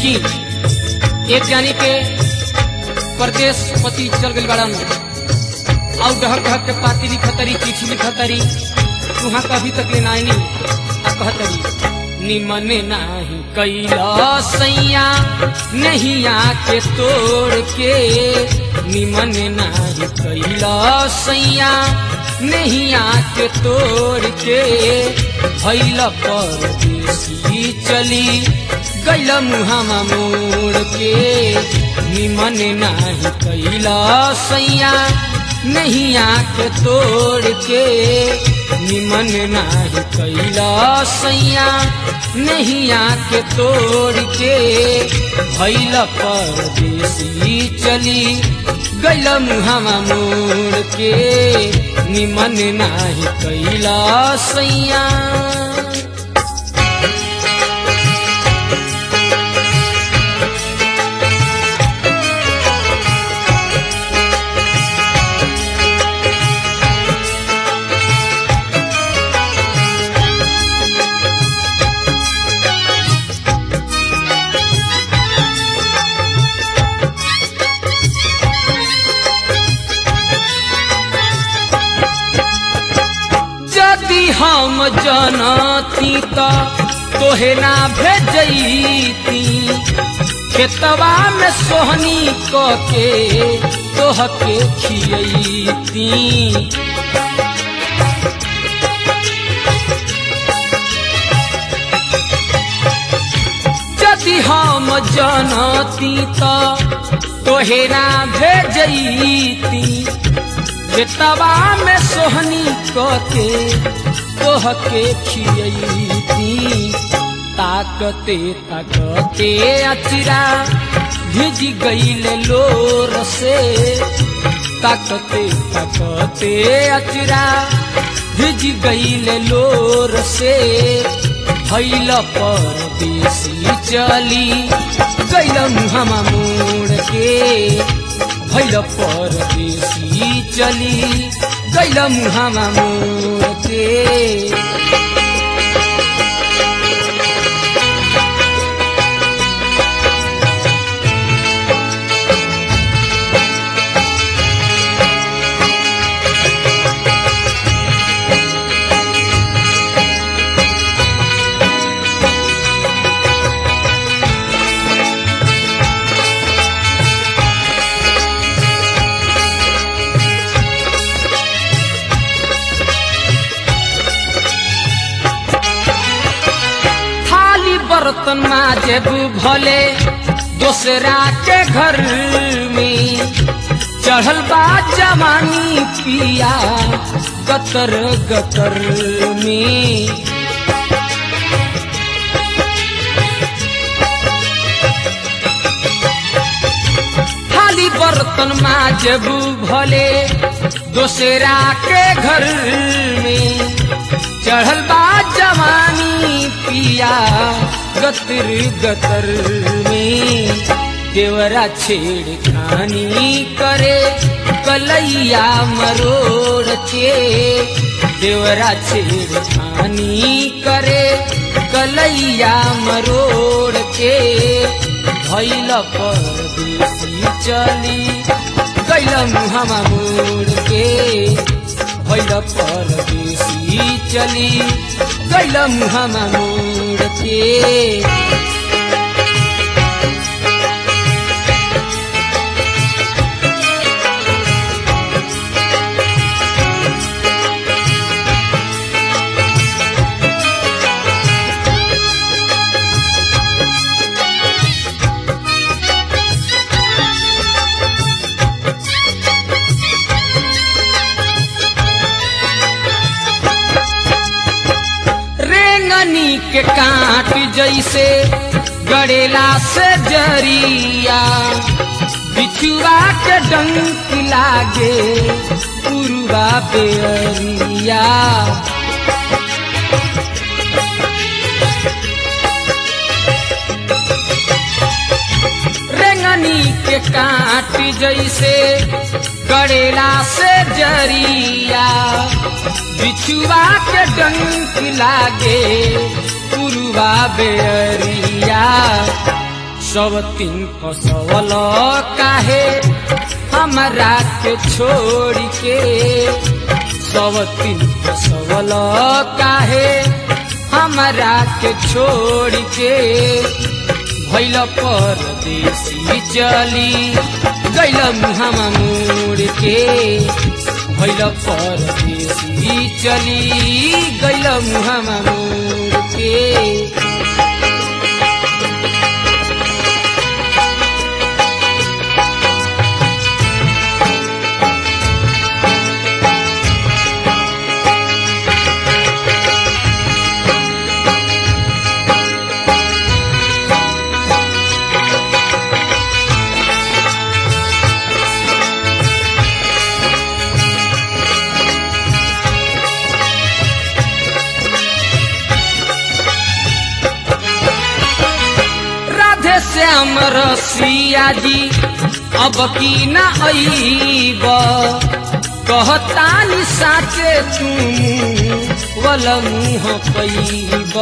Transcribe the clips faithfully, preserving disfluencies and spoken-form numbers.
कि एक जानी के परदेश पति चल गई बड़न और डहक डहक के पाती लिखतरी चिट्ठी लिखतरी तुहाँ कभी तक ले नाई आ कहतरी निमन नाही कैला सैया नहीं आके तोड़ के निमन नाही कैला सैया नहीं आके तोड़ के भैल परदेसी चली गैल मुहामा मोड़ के निमन नाही कैला सैया नहीं आके तोड़ के निमन नाही कैला सैया नहीं आके तोड़ के भैल परदेसी चली गैल मुहामा मोड़ के निमन नाही कैला सैया। हम जानती तो तोहे ना भेजती खेतवा में सोहनी क के तोह के खियती यदि हम जानती तो तोहे ना भेजती खेतवा में सोहनी क के तोह के खियती ताकते ताकते अचरा भिज गईल लोर से ताकते ताकते अचरा भिज गईल लोर से भैल परदेसी चली गईल मुहामा मोड़ के भैल परदेसी चली गैल मुहामा मोड़ के। बर्तन माजेब भले दोसरा के घर में चढ़ल बा जवानी पिया गतर गतर में खाली बर्तन माजेब भले दोसरा के घर में चढ़ल बा जवानी पिया गतर गतर में देवरा छेड़खानी करे कलैया मरोड़ के देवरा छेड़खानी करे कलैया मरोड़ के भैल परदेसी चली गैल मुहामा मोड़ के भैल परदेसी चली गैल मुहामा मोड़ के। के काट जैसे गड़ेला से जरिया बिछुआ के डंक लागे पुरवा बेरिया रेंगनी के काट जैसे गड़ेला से जरिया बिछुआ के डंक लागे पुरवा बेरिया सब तीन फसवल काहे हमरा के छोड़ के, सब तीन फसवल काहे हमरा के छोड़ के, भइल परदेसी चली गइल मुहामा मोड़ के, भइल परदेसी चली गइल मुहामा मोड़ के। श्याम रसिया जी अब की न आईब, कहतानी साचे तुम वल मुँह पैब।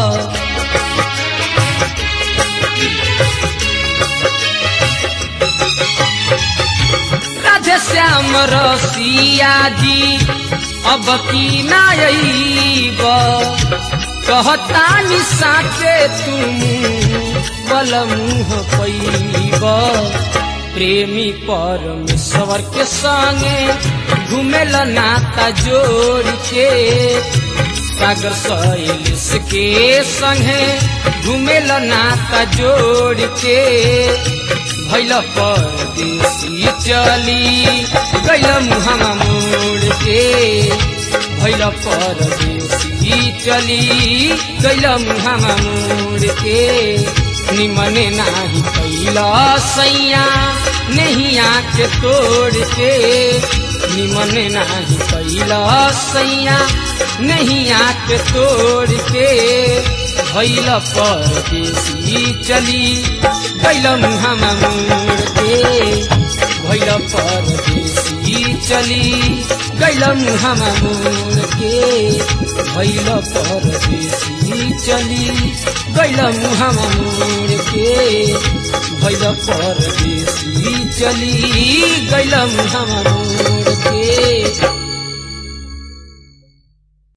राधे श्याम रसिया जी अब की न आईब, कहतानी साचे तुम बल मुँह पैब। प्रेमी परमेश्वर के संगे घुमेल नाता जोड़ के, सागर शैलेश के संगे घुमेल नाता जोड़ के, भइल परदेसी चली गइल मुहामा मोड़ के, भइल परदेसी चली गइल मुहामा मोड़ के। निमने नाही कैला सैया नैया के तोड़ के, निमने नाही कैला सैया नैया के तोड़ के, भइल परदेसी चली गइल मुहामा मोड़ के, भइल परदेसी चली गइल मुहामा मोड़ के, भइल परदेसी चली गइल मुहामा मोड़ के, भइल परदेसी चली गइल मुहामा मोड़।